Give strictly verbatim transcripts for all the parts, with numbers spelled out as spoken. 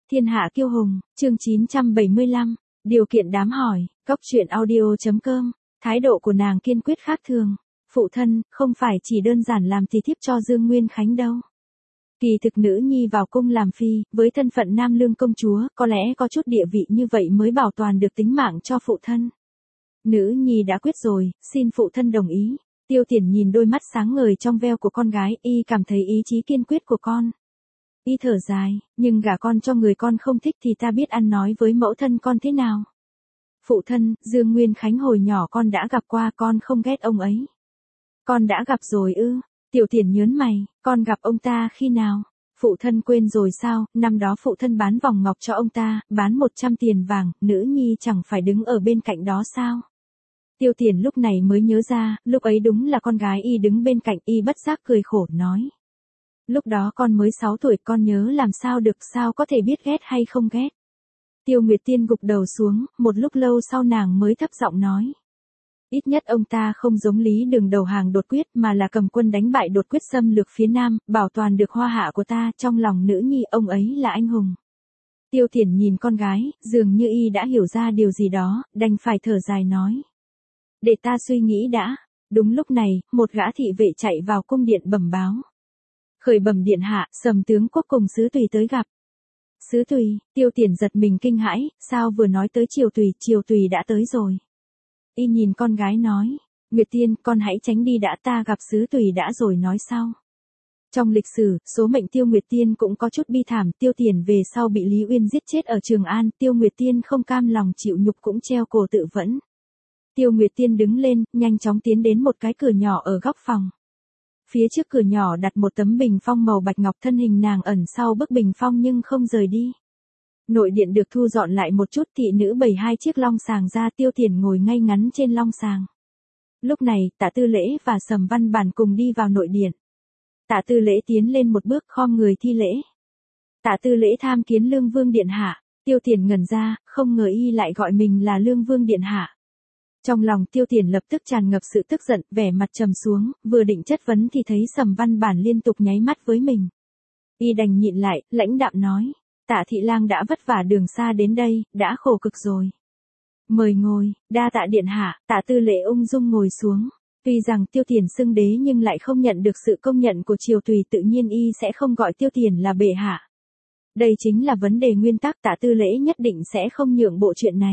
Thiên hạ kiêu hùng, chương chín trăm bảy mươi lăm, điều kiện đám hỏi, cóc truyện audio.com, thái độ của nàng kiên quyết khác thường. Phụ thân, không phải chỉ đơn giản làm tỳ thiếp cho Dương Nguyên Khánh đâu. Kỳ thực nữ nhi vào cung làm phi, với thân phận nam lương công chúa, có lẽ có chút địa vị như vậy mới bảo toàn được tính mạng cho phụ thân. Nữ nhi đã quyết rồi, xin phụ thân đồng ý. Tiêu Tiền nhìn đôi mắt sáng ngời trong veo của con gái, y cảm thấy ý chí kiên quyết của con. Y thở dài, nhưng gả con cho người con không thích thì ta biết ăn nói với mẫu thân con thế nào. Phụ thân, Dương Nguyên Khánh hồi nhỏ con đã gặp qua, con không ghét ông ấy. Con đã gặp rồi ư? Tiểu Tiền nhớn mày, con gặp ông ta khi nào? Phụ thân quên rồi sao? Năm đó phụ thân bán vòng ngọc cho ông ta, bán một trăm tiền vàng, nữ nhi chẳng phải đứng ở bên cạnh đó sao? Tiêu Tiền lúc này mới nhớ ra, lúc ấy đúng là con gái y đứng bên cạnh, y bất giác cười khổ nói. Lúc đó con mới sáu tuổi, con nhớ làm sao được, sao có thể biết ghét hay không ghét. Tiêu Nguyệt Tiên gục đầu xuống, một lúc lâu sau nàng mới thấp giọng nói. Ít nhất ông ta không giống Lý Đường đầu hàng đột quyết mà là cầm quân đánh bại đột quyết xâm lược phía Nam, bảo toàn được hoa hạ của ta, trong lòng nữ nhi ông ấy là anh hùng. Tiêu Tiền nhìn con gái, dường như y đã hiểu ra điều gì đó, đành phải thở dài nói. Để ta suy nghĩ đã. Đúng lúc này, một gã thị vệ chạy vào cung điện bẩm báo. Khởi bẩm điện hạ, Sầm tướng quốc cùng sứ tùy tới gặp. Sứ tùy, Tiêu Tiền giật mình kinh hãi, sao vừa nói tới triều tùy, triều tùy đã tới rồi. Y nhìn con gái nói, Nguyệt Tiên, con hãy tránh đi đã, ta gặp sứ tùy đã rồi nói sau. Trong lịch sử, số mệnh Tiêu Nguyệt Tiên cũng có chút bi thảm, Tiêu Tiền về sau bị Lý Uyên giết chết ở Trường An, Tiêu Nguyệt Tiên không cam lòng chịu nhục cũng treo cổ tự vẫn. Tiêu Nguyệt Tiên đứng lên, nhanh chóng tiến đến một cái cửa nhỏ ở góc phòng. Phía trước cửa nhỏ đặt một tấm bình phong màu bạch ngọc, thân hình nàng ẩn sau bức bình phong nhưng không rời đi. Nội điện được thu dọn lại một chút, thị nữ bày hai chiếc long sàng ra, Tiêu Tiền ngồi ngay ngắn trên long sàng. Lúc này, Tạ Tư Lễ và Sầm Văn Bản cùng đi vào nội điện. Tạ Tư Lễ tiến lên một bước khom người thi lễ. Tạ Tư Lễ tham kiến Lương Vương điện hạ. Tiêu Tiền ngẩn ra, không ngờ y lại gọi mình là Lương Vương điện hạ. Trong lòng Tiêu Tiền lập tức tràn ngập sự tức giận, vẻ mặt trầm xuống, vừa định chất vấn thì thấy Sầm Văn Bản liên tục nháy mắt với mình. Y đành nhịn lại, lãnh đạm nói, Tạ thị lang đã vất vả đường xa đến đây, đã khổ cực rồi. Mời ngồi, đa tạ điện hạ. Tạ Tư Lễ ung dung ngồi xuống. Tuy rằng Tiêu Tiền xưng đế nhưng lại không nhận được sự công nhận của triều tùy, tự nhiên y sẽ không gọi Tiêu Tiền là bệ hạ. Đây chính là vấn đề nguyên tắc, Tạ Tư Lễ nhất định sẽ không nhượng bộ chuyện này.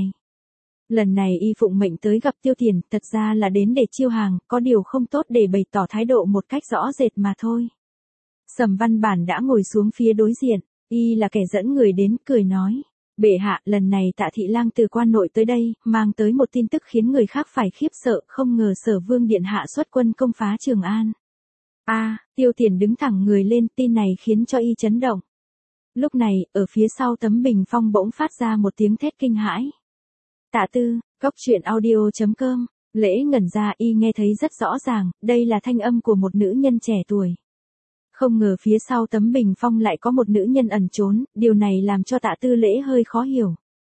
Lần này y phụng mệnh tới gặp Tiêu Tiền, thật ra là đến để chiêu hàng, có điều không tốt để bày tỏ thái độ một cách rõ rệt mà thôi. Sầm Văn Bản đã ngồi xuống phía đối diện, y là kẻ dẫn người đến, cười nói. Bệ hạ, lần này Tạ thị lang từ quan nội tới đây, mang tới một tin tức khiến người khác phải khiếp sợ, không ngờ Sở Vương điện hạ xuất quân công phá Trường An. A, à, Tiêu Tiền đứng thẳng người lên, tin này khiến cho y chấn động. Lúc này, ở phía sau tấm bình phong bỗng phát ra một tiếng thét kinh hãi. Tạ Tư, cóc truyện audio.com, Lễ ngẩn ra, y nghe thấy rất rõ ràng, đây là thanh âm của một nữ nhân trẻ tuổi. Không ngờ phía sau tấm bình phong lại có một nữ nhân ẩn trốn, điều này làm cho Tạ Tư Lễ hơi khó hiểu.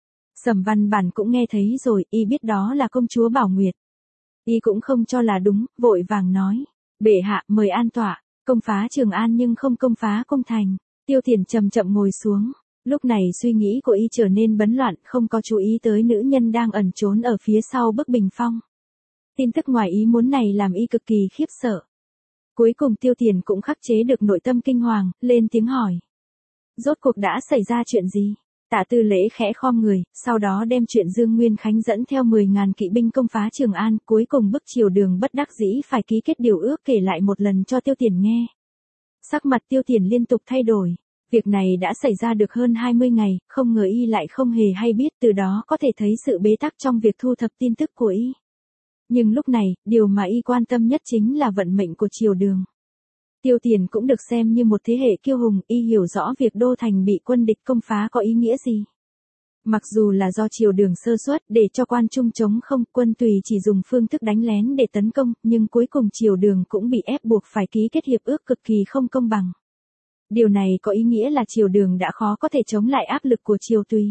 Sầm Văn Bản cũng nghe thấy rồi, y biết đó là công chúa Bảo Nguyệt. Y cũng không cho là đúng, vội vàng nói, bệ hạ mời an tọa, công phá Trường An nhưng không công phá cung thành. Tiêu Tiền chậm chậm ngồi xuống, lúc này suy nghĩ của y trở nên bấn loạn, không có chú ý tới nữ nhân đang ẩn trốn ở phía sau bức bình phong. Tin tức ngoài ý muốn này làm y cực kỳ khiếp sợ. Cuối cùng Tiêu Tiền cũng khắc chế được nội tâm kinh hoàng, lên tiếng hỏi. Rốt cuộc đã xảy ra chuyện gì? Tạ Tư Lễ khẽ khom người, sau đó đem chuyện Dương Nguyên Khánh dẫn theo mười ngàn kỵ binh công phá Trường An, cuối cùng bức triều đường bất đắc dĩ phải ký kết điều ước kể lại một lần cho Tiêu Tiền nghe. Sắc mặt Tiêu Tiền liên tục thay đổi. Việc này đã xảy ra được hơn hai mươi ngày, không ngờ y lại không hề hay biết, từ đó có thể thấy sự bế tắc trong việc thu thập tin tức của y. Nhưng lúc này, điều mà y quan tâm nhất chính là vận mệnh của triều đường. Tiêu Tiền cũng được xem như một thế hệ kiêu hùng, y hiểu rõ việc đô thành bị quân địch công phá có ý nghĩa gì. Mặc dù là do triều đường sơ suất để cho quan trung chống không, quân tùy chỉ dùng phương thức đánh lén để tấn công, nhưng cuối cùng triều đường cũng bị ép buộc phải ký kết hiệp ước cực kỳ không công bằng. Điều này có ý nghĩa là triều đường đã khó có thể chống lại áp lực của triều tùy.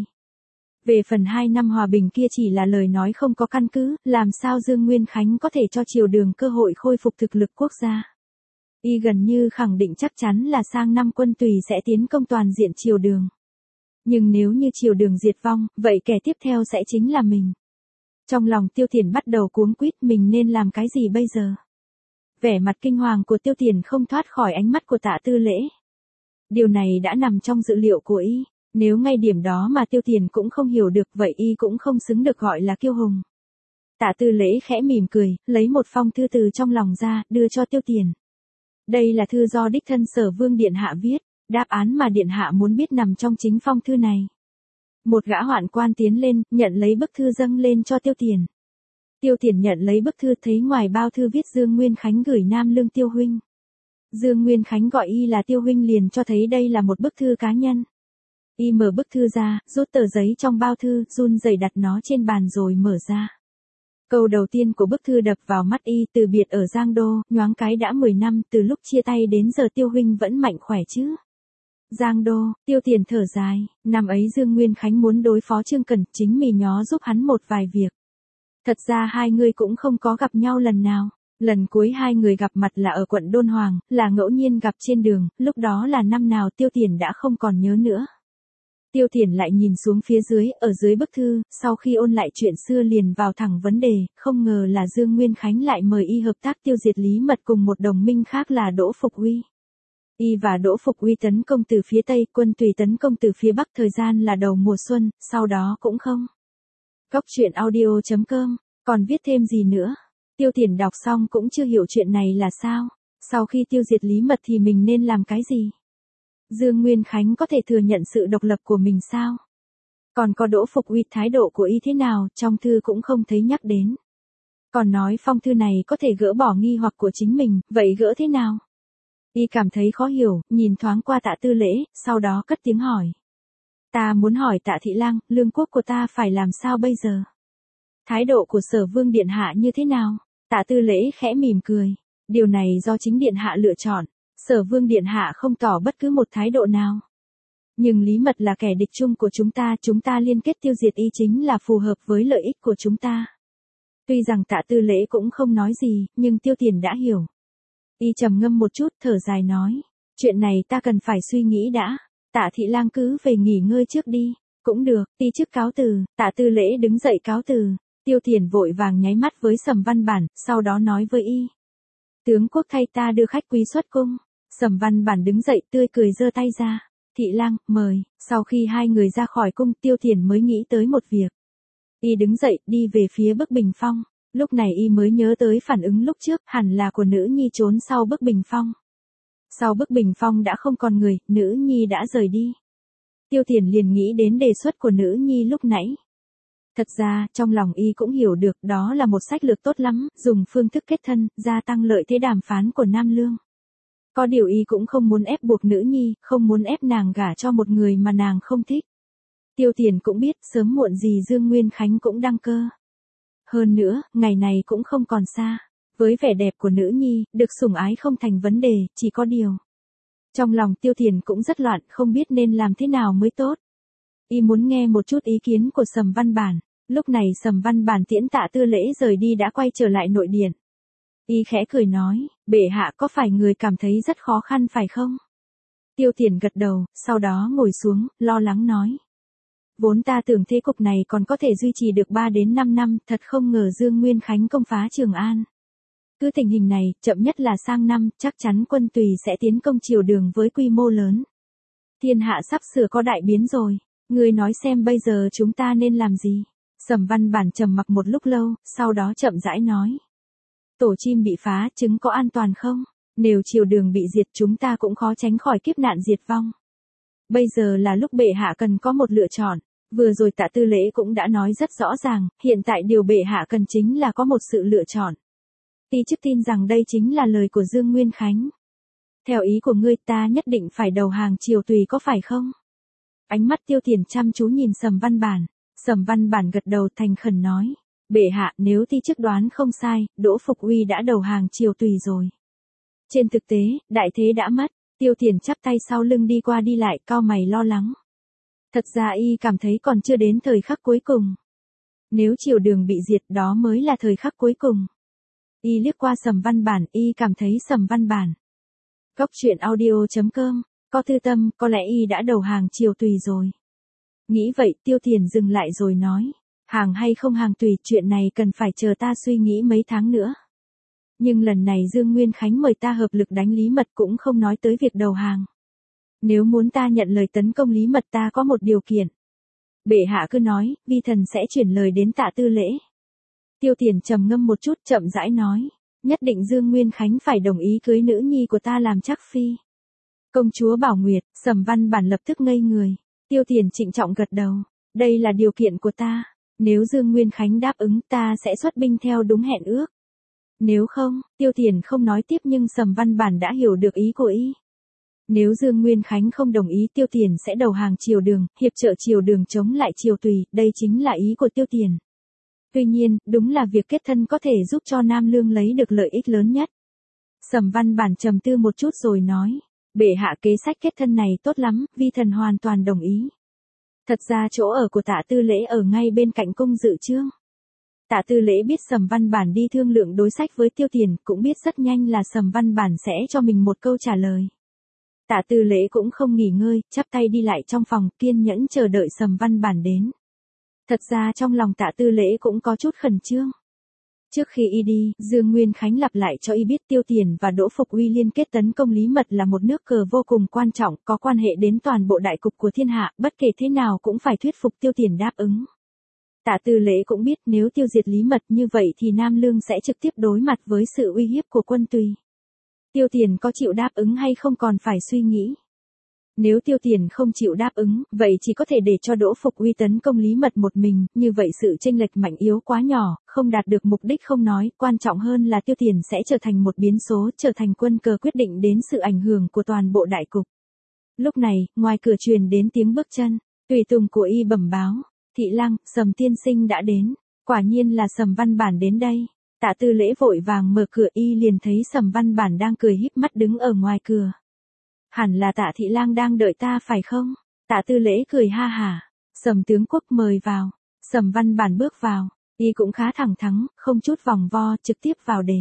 Về phần hai năm hòa bình kia chỉ là lời nói không có căn cứ, làm sao Dương Nguyên Khánh có thể cho triều đường cơ hội khôi phục thực lực quốc gia. Y gần như khẳng định chắc chắn là sang năm quân tùy sẽ tiến công toàn diện triều đường. Nhưng nếu như triều đường diệt vong, vậy kẻ tiếp theo sẽ chính là mình. Trong lòng Tiêu Tiền bắt đầu cuống quýt, mình nên làm cái gì bây giờ? Vẻ mặt kinh hoàng của Tiêu Tiền không thoát khỏi ánh mắt của Tạ Tư Lễ. Điều này đã nằm trong dự liệu của y, nếu ngay điểm đó mà Tiêu Tiền cũng không hiểu được vậy y cũng không xứng được gọi là kiêu hùng. Tạ Tư Lễ khẽ mỉm cười, lấy một phong thư từ trong lòng ra, đưa cho Tiêu Tiền. Đây là thư do đích thân Sở Vương Điện Hạ viết, đáp án mà Điện Hạ muốn biết nằm trong chính phong thư này. Một gã hoạn quan tiến lên, nhận lấy bức thư dâng lên cho Tiêu Tiền. Tiêu Tiền nhận lấy bức thư, thấy ngoài bao thư viết Dương Nguyên Khánh gửi Nam Lương Tiêu huynh. Dương Nguyên Khánh gọi y là Tiêu huynh liền cho thấy đây là một bức thư cá nhân. Y mở bức thư ra, rút tờ giấy trong bao thư, run rẩy đặt nó trên bàn rồi mở ra. Câu đầu tiên của bức thư đập vào mắt y, từ biệt ở Giang Đô, nhoáng cái đã mười năm, từ lúc chia tay đến giờ Tiêu huynh vẫn mạnh khỏe chứ? Giang Đô, Tiêu Tiền thở dài, năm ấy Dương Nguyên Khánh muốn đối phó Trương Cẩn, chính mì nhó giúp hắn một vài việc. Thật ra hai người cũng không có gặp nhau lần nào. Lần cuối hai người gặp mặt là ở quận Đôn Hoàng, là ngẫu nhiên gặp trên đường, lúc đó là năm nào Tiêu Tiền đã không còn nhớ nữa. Tiêu Tiền lại nhìn xuống phía dưới, ở dưới bức thư, sau khi ôn lại chuyện xưa liền vào thẳng vấn đề, không ngờ là Dương Nguyên Khánh lại mời y hợp tác tiêu diệt Lý Mật cùng một đồng minh khác là Đỗ Phục Uy. Y và Đỗ Phục Uy tấn công từ phía Tây, quân Tùy tấn công từ phía Bắc, thời gian là đầu mùa xuân, sau đó cũng không. Góc truyện audio chấm com, còn viết thêm gì nữa? Tiêu Tiền đọc xong cũng chưa hiểu chuyện này là sao, sau khi tiêu diệt Lý Mật thì mình nên làm cái gì? Dương Nguyên Khánh có thể thừa nhận sự độc lập của mình sao? Còn có Đỗ Phục Uy, thái độ của y thế nào, trong thư cũng không thấy nhắc đến. Còn nói phong thư này có thể gỡ bỏ nghi hoặc của chính mình, vậy gỡ thế nào? Y cảm thấy khó hiểu, nhìn thoáng qua Tạ Tư Lễ, sau đó cất tiếng hỏi. Ta muốn hỏi Tạ thị lang, lương quốc của ta phải làm sao bây giờ? Thái độ của Sở Vương Điện Hạ như thế nào? Tạ Tư Lễ khẽ mỉm cười. Điều này do chính Điện Hạ lựa chọn. Sở Vương Điện Hạ không tỏ bất cứ một thái độ nào. Nhưng Lý Mật là kẻ địch chung của chúng ta, chúng ta liên kết tiêu diệt y chính là phù hợp với lợi ích của chúng ta. Tuy rằng Tạ Tư Lễ cũng không nói gì, nhưng Tiêu Tiền đã hiểu. Y trầm ngâm một chút, thở dài nói. Chuyện này ta cần phải suy nghĩ đã. Tạ thị lang cứ về nghỉ ngơi trước đi. Cũng được, ti chức cáo từ. Tạ Tư Lễ đứng dậy cáo từ. Tiêu Tiền vội vàng nháy mắt với Sầm Văn Bản, sau đó nói với y. Tướng quốc thay ta đưa khách quý xuất cung. Sầm Văn Bản đứng dậy tươi cười giơ tay ra. Thị lang, mời. Sau khi hai người ra khỏi cung, Tiêu Tiền mới nghĩ tới một việc. Y đứng dậy, đi về phía bức bình phong. Lúc này y mới nhớ tới phản ứng lúc trước, hẳn là của nữ nhi trốn sau bức bình phong. Sau bức bình phong đã không còn người, nữ nhi đã rời đi. Tiêu Tiền liền nghĩ đến đề xuất của nữ nhi lúc nãy. Thật ra, trong lòng y cũng hiểu được đó là một sách lược tốt lắm, dùng phương thức kết thân, gia tăng lợi thế đàm phán của Nam Lương. Có điều y cũng không muốn ép buộc nữ nhi, không muốn ép nàng gả cho một người mà nàng không thích. Tiêu Tiền cũng biết, sớm muộn gì Dương Nguyên Khánh cũng đăng cơ. Hơn nữa, ngày này cũng không còn xa. Với vẻ đẹp của nữ nhi, được sủng ái không thành vấn đề, chỉ có điều. Trong lòng Tiêu Tiền cũng rất loạn, không biết nên làm thế nào mới tốt. Y muốn nghe một chút ý kiến của Sầm Văn Bản. Lúc này Sầm Văn Bản tiễn Tạ Tư Lễ rời đi đã quay trở lại nội điện. Y khẽ cười nói, bệ hạ có phải người cảm thấy rất khó khăn phải không? Tiêu Tiền gật đầu, sau đó ngồi xuống, lo lắng nói. Vốn ta tưởng thế cục này còn có thể duy trì được ba đến năm năm, thật không ngờ Dương Nguyên Khánh công phá Trường An. Cứ tình hình này, chậm nhất là sang năm, chắc chắn quân Tùy sẽ tiến công triều đường với quy mô lớn. Thiên hạ sắp sửa có đại biến rồi, ngươi nói xem bây giờ chúng ta nên làm gì? Sầm Văn Bản trầm mặc một lúc lâu, sau đó chậm rãi nói. Tổ chim bị phá, trứng có an toàn không? Nếu triều đường bị diệt chúng ta cũng khó tránh khỏi kiếp nạn diệt vong. Bây giờ là lúc bệ hạ cần có một lựa chọn. Vừa rồi Tạ Tư Lễ cũng đã nói rất rõ ràng, hiện tại điều bệ hạ cần chính là có một sự lựa chọn. Ti chức tin rằng đây chính là lời của Dương Nguyên Khánh. Theo ý của ngươi ta nhất định phải đầu hàng triều Tùy có phải không? Ánh mắt Tiêu Tiền chăm chú nhìn Sầm Văn Bản. Sầm Văn Bản gật đầu thành khẩn nói. Bệ hạ, nếu ti chức đoán không sai, Đỗ Phục Uy đã đầu hàng triều Tùy rồi. Trên thực tế, đại thế đã mất. Tiêu Tiền chắp tay sau lưng đi qua đi lại, cau mày lo lắng. Thật ra y cảm thấy còn chưa đến thời khắc cuối cùng. Nếu triều đường bị diệt đó mới là thời khắc cuối cùng. Y liếc qua Sầm Văn Bản, y cảm thấy Sầm Văn Bản. Góc truyện audio chấm com, có tư tâm, có lẽ y đã đầu hàng triều Tùy rồi. Nghĩ vậy Tiêu Tiền dừng lại rồi nói. Hàng hay không hàng tùy, chuyện này cần phải chờ ta suy nghĩ mấy tháng nữa. Nhưng lần này Dương Nguyên Khánh mời ta hợp lực đánh Lý Mật cũng không nói tới việc đầu hàng. Nếu muốn ta nhận lời tấn công Lý Mật ta có một điều kiện. Bệ hạ cứ nói, vi thần sẽ chuyển lời đến Tạ Tư Lễ. Tiêu Tiền trầm ngâm một chút chậm rãi nói. Nhất định Dương Nguyên Khánh phải đồng ý cưới nữ nhi của ta làm trắc phi. Công chúa Bảo Nguyệt, Sầm Văn Bản lập tức ngây người. Tiêu Tiền trịnh trọng gật đầu. Đây là điều kiện của ta. Nếu Dương Nguyên Khánh đáp ứng ta sẽ xuất binh theo đúng hẹn ước. Nếu không, Tiêu Tiền không nói tiếp nhưng Sầm Văn Bản đã hiểu được ý của y. Nếu Dương Nguyên Khánh không đồng ý Tiêu Tiền sẽ đầu hàng triều Đường, hiệp trợ triều Đường chống lại triều Tùy, đây chính là ý của Tiêu Tiền. Tuy nhiên, đúng là việc kết thân có thể giúp cho Nam Lương lấy được lợi ích lớn nhất. Sầm Văn Bản trầm tư một chút rồi nói, bệ hạ kế sách kết thân này tốt lắm, vi thần hoàn toàn đồng ý. Thật ra chỗ ở của Tạ Tư Lễ ở ngay bên cạnh cung dự chương. Tạ Tư Lễ biết Sầm Văn Bản đi thương lượng đối sách với Tiêu Tiền, cũng biết rất nhanh là Sầm Văn Bản sẽ cho mình một câu trả lời. Tạ Tư Lễ cũng không nghỉ ngơi, chắp tay đi lại trong phòng, kiên nhẫn chờ đợi Sầm Văn Bản đến. Thật ra trong lòng Tạ Tư Lễ cũng có chút khẩn trương. Trước khi y đi, Dương Nguyên Khánh lặp lại cho y biết Tiêu Tiền và Đỗ Phục Uy liên kết tấn công Lý Mật là một nước cờ vô cùng quan trọng, có quan hệ đến toàn bộ đại cục của thiên hạ, bất kể thế nào cũng phải thuyết phục Tiêu Tiền đáp ứng. Tạ Tư Lễ cũng biết nếu tiêu diệt Lý Mật như vậy thì Nam Lương sẽ trực tiếp đối mặt với sự uy hiếp của quân Tùy. Tiêu Tiền có chịu đáp ứng hay không còn phải suy nghĩ. Nếu Tiêu Tiền không chịu đáp ứng, vậy chỉ có thể để cho Đỗ Phục Uy tấn công Lý Mật một mình, như vậy sự chênh lệch mạnh yếu quá nhỏ, không đạt được mục đích không nói, quan trọng hơn là Tiêu Tiền sẽ trở thành một biến số, trở thành quân cờ quyết định đến sự ảnh hưởng của toàn bộ đại cục. Lúc này, ngoài cửa truyền đến tiếng bước chân, tùy tùng của y bẩm báo, Thị Lang, Sầm tiên sinh đã đến, quả nhiên là Sầm Văn Bản đến đây. Tạ Tư Lễ vội vàng mở cửa y liền thấy Sầm Văn Bản đang cười híp mắt đứng ở ngoài cửa. Hẳn là Tạ Thị Lang đang đợi ta phải không? Tạ Tư Lễ cười ha hả. Sầm tướng quốc mời vào. Sầm Văn Bản bước vào. Y cũng khá thẳng thắn, không chút vòng vo, trực tiếp vào đề.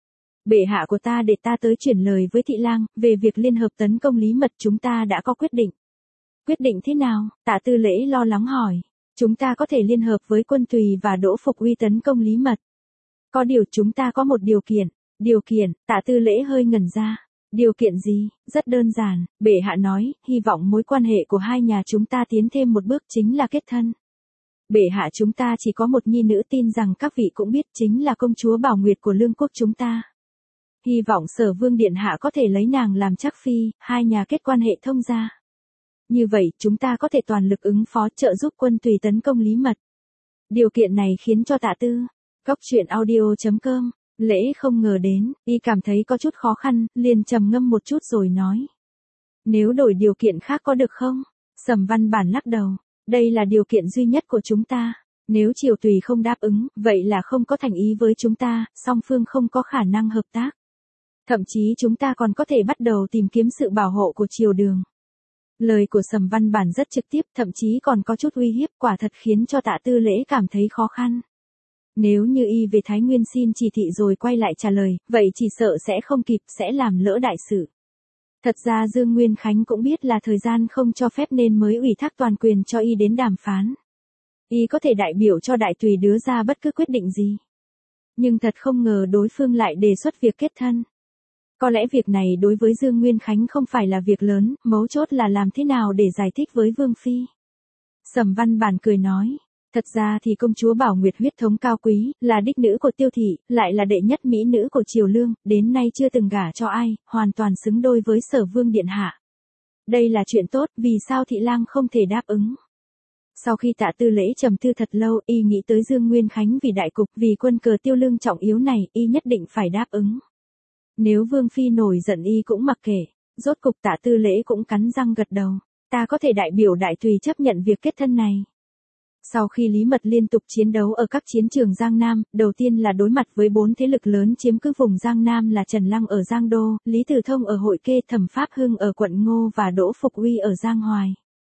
Bệ hạ của ta để ta tới chuyển lời với Thị Lang, về việc liên hợp tấn công Lý Mật chúng ta đã có quyết định. Quyết định thế nào? Tạ Tư Lễ lo lắng hỏi. Chúng ta có thể liên hợp với quân Tùy và Đỗ Phục Uy tấn công Lý Mật. Có điều chúng ta có một điều kiện. Điều kiện, Tạ Tư Lễ hơi ngẩn ra. Điều kiện gì? Rất đơn giản, bệ hạ nói, hy vọng mối quan hệ của hai nhà chúng ta tiến thêm một bước chính là kết thân. Bệ hạ chúng ta chỉ có một nhi nữ, tin rằng các vị cũng biết chính là công chúa Bảo Nguyệt của Lương quốc chúng ta. Hy vọng Sở Vương Điện Hạ có thể lấy nàng làm trắc phi, hai nhà kết quan hệ thông gia. Như vậy, chúng ta có thể toàn lực ứng phó trợ giúp quân Tùy tấn công Lý Mật. Điều kiện này khiến cho Tạ Tư, Cóc Truyện Audio chấm com, Lễ không ngờ đến, y cảm thấy có chút khó khăn, liền trầm ngâm một chút rồi nói. Nếu đổi điều kiện khác có được không? Sầm Văn Bản lắc đầu. Đây là điều kiện duy nhất của chúng ta. Nếu triều Tùy không đáp ứng, vậy là không có thành ý với chúng ta, song phương không có khả năng hợp tác. Thậm chí chúng ta còn có thể bắt đầu tìm kiếm sự bảo hộ của triều Đường. Lời của Sầm Văn Bản rất trực tiếp, thậm chí còn có chút uy hiếp, quả thật khiến cho Tạ Tư Lễ cảm thấy khó khăn. Nếu như y về Thái Nguyên xin chỉ thị rồi quay lại trả lời, vậy chỉ sợ sẽ không kịp, sẽ làm lỡ đại sự. Thật ra Dương Nguyên Khánh cũng biết là thời gian không cho phép nên mới ủy thác toàn quyền cho y đến đàm phán. Y có thể đại biểu cho đại tùy đưa ra bất cứ quyết định gì. Nhưng thật không ngờ đối phương lại đề xuất việc kết thân. Có lẽ việc này đối với Dương Nguyên Khánh không phải là việc lớn, mấu chốt là làm thế nào để giải thích với Vương Phi. Sầm Văn Bản cười nói. Thật ra thì công chúa Bảo Nguyệt huyết thống cao quý, là đích nữ của Tiêu thị, lại là đệ nhất mỹ nữ của triều Lương, đến nay chưa từng gả cho ai, hoàn toàn xứng đôi với Sở Vương Điện Hạ. Đây là chuyện tốt, vì sao Thị Lang không thể đáp ứng? Sau khi Tạ Tư Lễ trầm tư thật lâu, y nghĩ tới Dương Nguyên Khánh vì đại cục, vì quân cờ Tiêu Lương trọng yếu này, y nhất định phải đáp ứng. Nếu Vương Phi nổi giận y cũng mặc kệ, rốt cục Tạ Tư Lễ cũng cắn răng gật đầu. Ta có thể đại biểu đại tùy chấp nhận việc kết thân này. Sau khi Lý Mật liên tục chiến đấu ở các chiến trường Giang Nam, đầu tiên là đối mặt với bốn thế lực lớn chiếm cứ vùng Giang Nam là Trần Lăng ở Giang Đô, Lý Tử Thông ở Hội Kê, Thẩm Pháp Hưng ở quận Ngô và Đỗ Phục Uy ở Giang Hoài.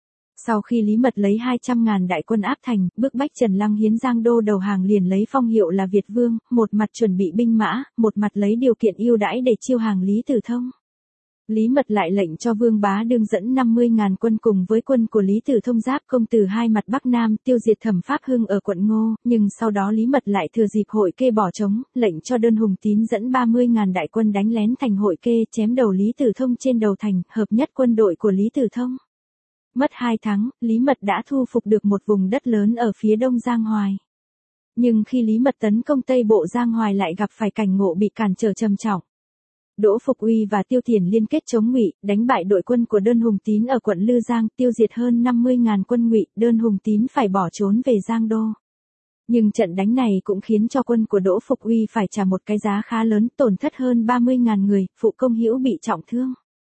Sau khi Lý Mật lấy hai trăm ngàn đại quân áp thành, bức bách Trần Lăng hiến Giang Đô đầu hàng liền lấy phong hiệu là Việt Vương, một mặt chuẩn bị binh mã, một mặt lấy điều kiện ưu đãi để chiêu hàng Lý Tử Thông. Lý Mật lại lệnh cho Vương Bá Đương dẫn năm mươi ngàn quân cùng với quân của Lý Tử Thông giáp công từ hai mặt Bắc Nam tiêu diệt Thẩm Pháp Hưng ở quận Ngô, nhưng sau đó Lý Mật lại thừa dịp Hội Kê bỏ trống, lệnh cho Đơn Hùng Tín dẫn ba mươi ngàn đại quân đánh lén thành Hội Kê chém đầu Lý Tử Thông trên đầu thành, hợp nhất quân đội của Lý Tử Thông. Mất hai tháng, Lý Mật đã thu phục được một vùng đất lớn ở phía đông Giang Hoài. Nhưng khi Lý Mật tấn công Tây Bộ Giang Hoài lại gặp phải cảnh ngộ bị cản trở trầm trọng. Đỗ Phục Uy và Tiêu Thiển liên kết chống Ngụy, đánh bại đội quân của Đơn Hùng Tín ở quận Lư Giang, tiêu diệt hơn năm mươi ngàn quân Ngụy, Đơn Hùng Tín phải bỏ trốn về Giang Đô. Nhưng trận đánh này cũng khiến cho quân của Đỗ Phục Uy phải trả một cái giá khá lớn, tổn thất hơn ba mươi ngàn người, Phụ Công Hữu bị trọng thương.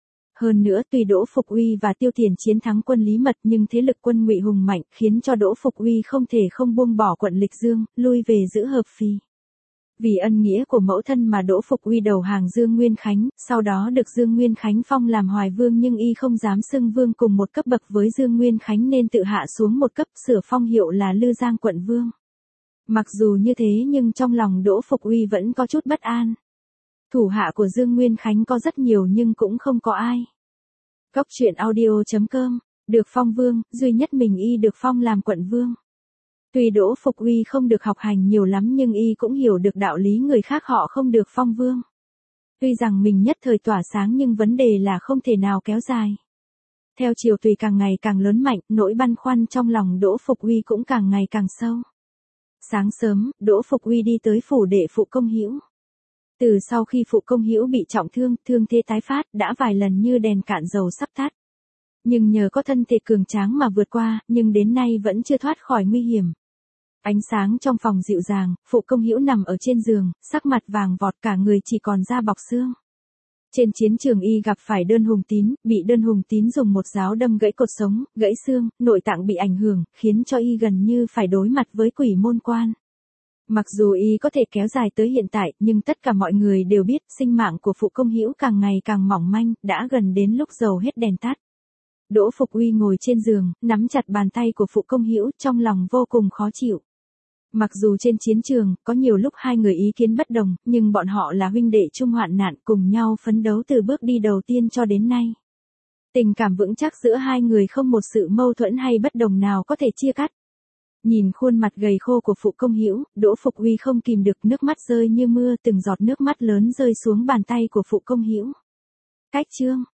Hơn nữa tuy Đỗ Phục Uy và Tiêu Thiển chiến thắng quân Lý Mật nhưng thế lực quân Ngụy hùng mạnh khiến cho Đỗ Phục Uy không thể không buông bỏ quận Lịch Dương, lui về giữ Hợp Phì. Vì ân nghĩa của mẫu thân mà Đỗ Phục Uy đầu hàng Dương Nguyên Khánh, sau đó được Dương Nguyên Khánh phong làm Hoài Vương nhưng y không dám xưng vương cùng một cấp bậc với Dương Nguyên Khánh nên tự hạ xuống một cấp sửa phong hiệu là Lư Giang quận vương. Mặc dù như thế nhưng trong lòng Đỗ Phục Uy vẫn có chút bất an. Thủ hạ của Dương Nguyên Khánh có rất nhiều nhưng cũng không có ai. Cốc truyện audio chấm com, được phong vương, duy nhất mình y được phong làm quận vương. Tuy Đỗ Phục Uy không được học hành nhiều lắm nhưng y cũng hiểu được đạo lý người khác họ không được phong vương. Tuy rằng mình nhất thời tỏa sáng nhưng vấn đề là không thể nào kéo dài. Theo chiều tùy càng ngày càng lớn mạnh, nỗi băn khoăn trong lòng Đỗ Phục Uy cũng càng ngày càng sâu. Sáng sớm, Đỗ Phục Uy đi tới phủ đệ Phụ Công Hữu. Từ sau khi Phụ Công Hữu bị trọng thương, thương thế tái phát, đã vài lần như đèn cạn dầu sắp tắt. Nhưng nhờ có thân thể cường tráng mà vượt qua, nhưng đến nay vẫn chưa thoát khỏi nguy hiểm. Ánh sáng trong phòng dịu dàng, Phụ Công Hữu nằm ở trên giường, sắc mặt vàng vọt cả người chỉ còn da bọc xương. Trên chiến trường y gặp phải Đơn Hùng Tín, bị Đơn Hùng Tín dùng một giáo đâm gãy cột sống, gãy xương, nội tạng bị ảnh hưởng, khiến cho y gần như phải đối mặt với quỷ môn quan. Mặc dù y có thể kéo dài tới hiện tại, nhưng tất cả mọi người đều biết sinh mạng của Phụ Công Hữu càng ngày càng mỏng manh, đã gần đến lúc dầu hết đèn tắt. Đỗ Phục Uy ngồi trên giường, nắm chặt bàn tay của Phụ Công Hữu, trong lòng vô cùng khó chịu. Mặc dù trên chiến trường, có nhiều lúc hai người ý kiến bất đồng, nhưng bọn họ là huynh đệ chung hoạn nạn cùng nhau phấn đấu từ bước đi đầu tiên cho đến nay. Tình cảm vững chắc giữa hai người không một sự mâu thuẫn hay bất đồng nào có thể chia cắt. Nhìn khuôn mặt gầy khô của Phụ Công Hữu, Đỗ Phục Uy không kìm được nước mắt rơi như mưa, từng giọt nước mắt lớn rơi xuống bàn tay của Phụ Công Hữu. Cách chương